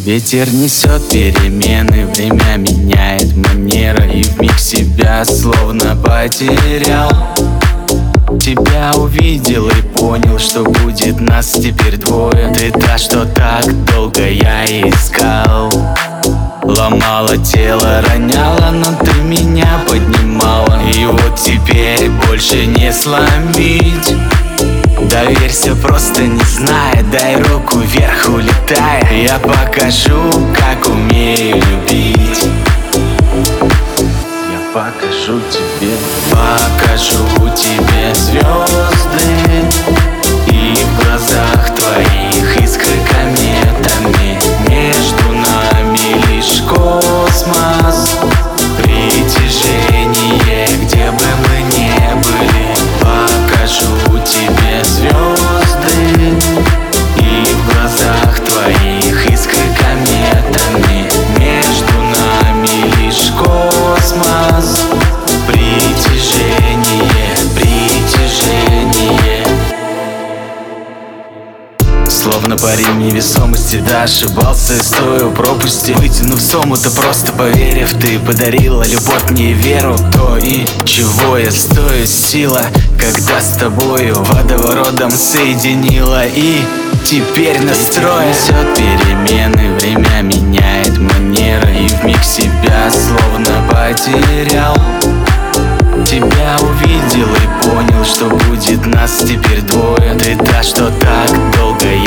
Ветер несет перемены, время меняет манеры, и вмиг себя словно потерял. Тебя увидел и понял, что будет нас теперь двое. Ты та, что так долго я искал. Ломала тело, роняла, но ты меня поднимала. И вот теперь больше не сломить. Доверься, просто не зная, дай руку вверх, улетай. Я покажу, как умею любить. Я покажу тебе звезды, и в глазах твоих искры кометами. Между нами лишь космос, притяжение, где бы мы ни были. Покажу тебе звезды, и в глазах твоих искры кометами. Между нами лишь космос, притяжение. Словно парень невесомости, да, ошибался и стою пропасти. Вытянув сому-то, просто поверив, ты подарила любовь мне и веру. То и чего я стою, сила, когда с тобою водоворотом соединила. И теперь настрой несет перемены, время меняет манеры, и вмиг себя словно потерял. Тебя увидел и понял, что будет нас теперь двое. Ты та, что так долго